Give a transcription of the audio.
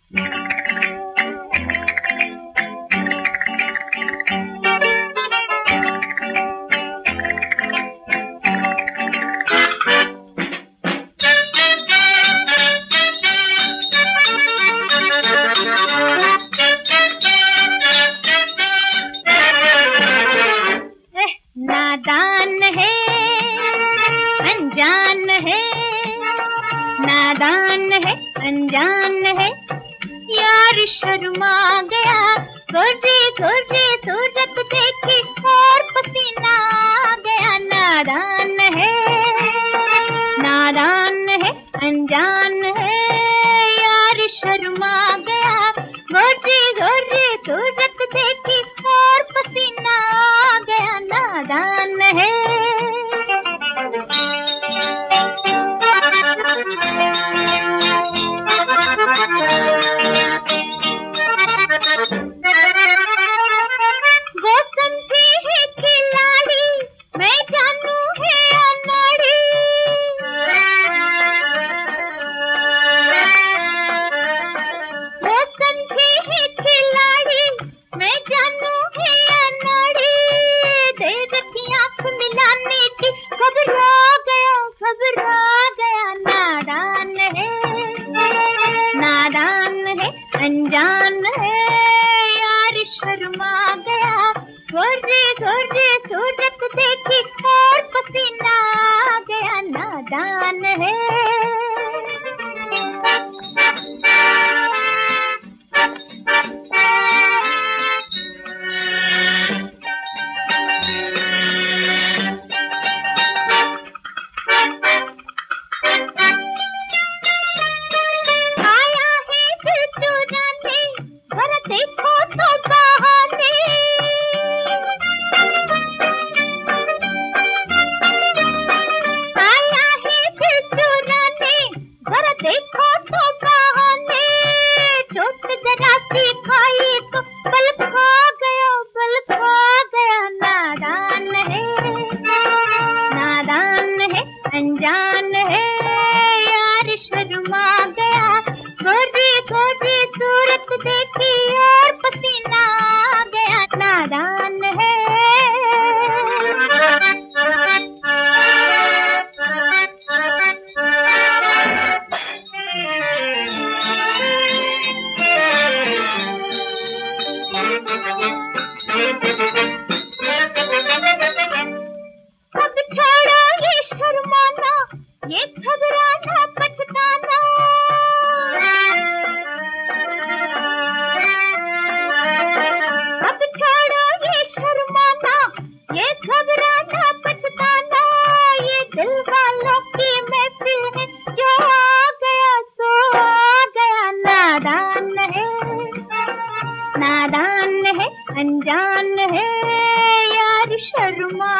नादान है, अनजान है, नादान है, अनजान है, यार शर्मा गया। गोरी गोरी सूरत देखी और पसीना आ गया। नादान है, नादान है, अनजान है, यार शर्मा गया। गोरी गोरी सूरत देखी और पसीना आ गया। नादान है। वो समझी है खिलाड़ी, मैं जानू है अनाड़ी। वो समझी है खिलाड़ी, मैं जानू है अनाड़ी। दे रखी आंख मिलाने की, घबरा गया, घबरा गया। नादान है, नादान है, अनजान है, यार शर्मा गया। गोरी गोरी सूरत देखी और पसीना आ गया। नादान है। आया है दिल चुराने, जरा देखो तो बहाने। आया है दिल चुराने, जरा देखो तो बहाने। चोट जरा सी खाई तो बल खा गया, बल खा गया। नादान है, नादान है, अनजान है, यार शर्मा गया। गोरी गोरी सूरत देखी और पसीना आ गया। नादान है। अब छोड़ो ये शर्माना, ये घबराना पछताना। अब छोड़ो ये शर्माना, ये घबराना पछताना। ये दिल वालों की महफिल है, जो आ गया सो आ गया। नादान है, नादान है, अनजान है, यार शर्मा